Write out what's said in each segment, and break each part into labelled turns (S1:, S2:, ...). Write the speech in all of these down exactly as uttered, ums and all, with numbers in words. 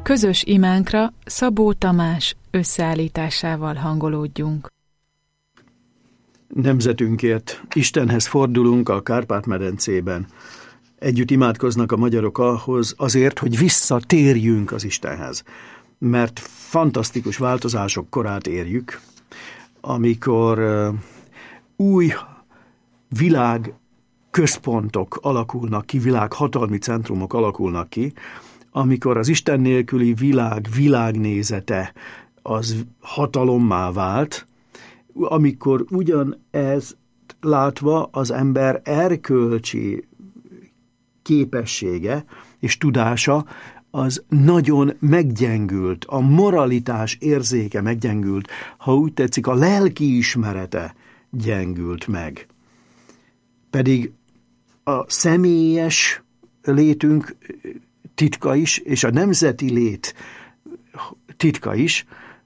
S1: Közös imánkra Szabó Tamás összeállításával hangolódjunk.
S2: Nemzetünkért Istenhez fordulunk a Kárpát-medencében. Együtt imádkoznak a magyarok ahhoz azért, hogy visszatérjünk az Istenhez. Mert fantasztikus változások korát érjük, amikor uh, új világ központok alakulnak ki, világhatalmi centrumok alakulnak ki, amikor az Isten nélküli világ világnézete az hatalommá vált, amikor ugyanez látva az ember erkölcsi képessége és tudása az nagyon meggyengült, a moralitás érzéke meggyengült, ha úgy tetszik, a lelki ismerete gyengült meg. Pedig a személyes létünk titka is, és a nemzeti lét titka is,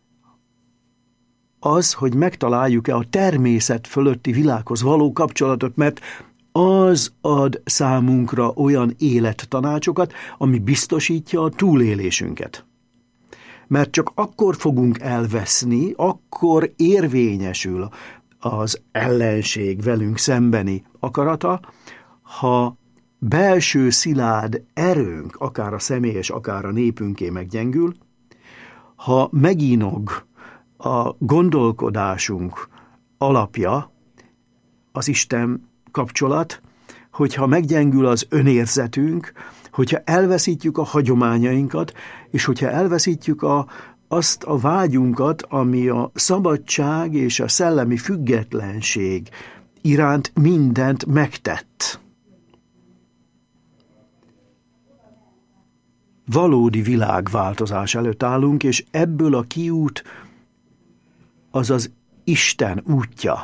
S2: az, hogy megtaláljuk-e a természet fölötti világhoz való kapcsolatot, mert az ad számunkra olyan élettanácsokat, ami biztosítja a túlélésünket. Mert csak akkor fogunk elveszni, akkor érvényesül az ellenség velünk szembeni akarata, ha belső szilárd erőnk, akár a személyes, akár a népünké meggyengül, ha megínog a gondolkodásunk alapja, az Isten kapcsolat, hogyha meggyengül az önérzetünk, hogyha elveszítjük a hagyományainkat, és hogyha elveszítjük a, azt a vágyunkat, ami a szabadság és a szellemi függetlenség iránt mindent megtett. Valódi világváltozás előtt állunk, és ebből a kiút az az Isten útja.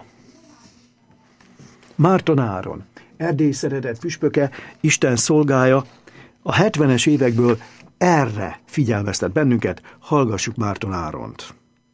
S2: Márton Áron, Erdély szeretett püspöke, Isten szolgája, a hetvenes évekből erre figyelmeztet bennünket, hallgassuk Márton Áront.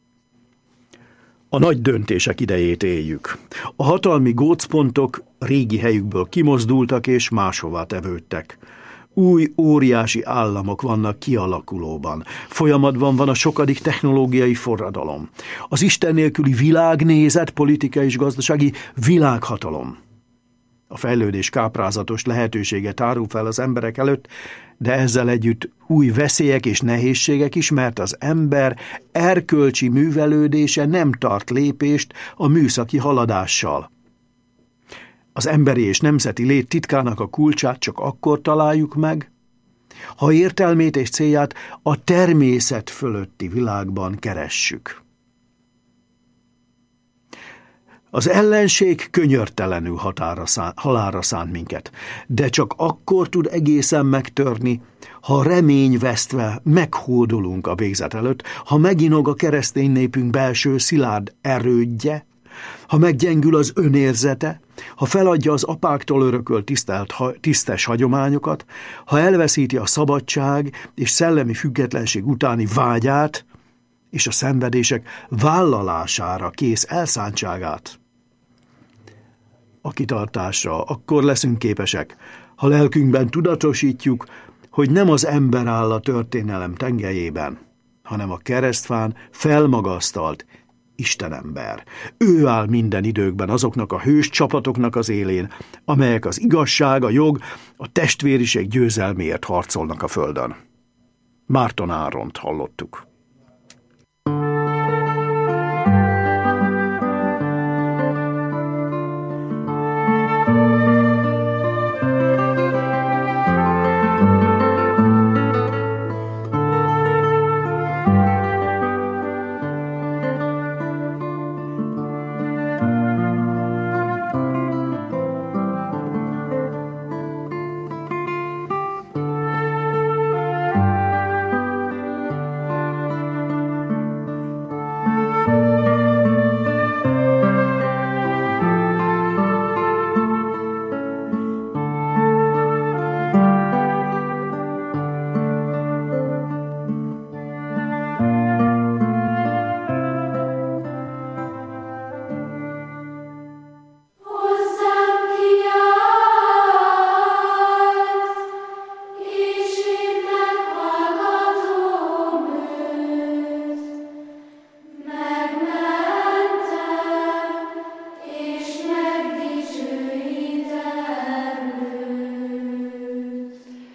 S2: A nagy döntések idejét éljük. A hatalmi gócpontok régi helyükből kimozdultak és máshová tevődtek. Új, óriási államok vannak kialakulóban. Folyamatban van a sokadik technológiai forradalom. Az Isten nélküli világnézet, politikai és gazdasági világhatalom. A fejlődés káprázatos lehetősége tárul fel az emberek előtt, de ezzel együtt új veszélyek és nehézségek is, mert az ember erkölcsi művelődése nem tart lépést a műszaki haladással. Az emberi és nemzeti lét titkának a kulcsát csak akkor találjuk meg, ha értelmét és célját a természet fölötti világban keressük. Az ellenség könyörtelenül határa szán, halálra szánt minket, de csak akkor tud egészen megtörni, ha reményvesztve meghódolunk a végzet előtt, ha meginog a keresztény népünk belső szilárd erődje, ha meggyengül az önérzete, ha feladja az apáktól örökölt tisztelt, tisztes hagyományokat, ha elveszíti a szabadság és szellemi függetlenség utáni vágyát, és a szenvedések vállalására kész elszántságát. A kitartásra akkor leszünk képesek, ha lelkünkben tudatosítjuk, hogy nem az ember áll a történelem tengelyében, hanem a keresztfán felmagasztalt Istenember. Ő áll minden időkben azoknak a hős csapatoknak az élén, amelyek az igazság, a jog, a testvériség győzelméért harcolnak a földön. Márton Áront hallottuk.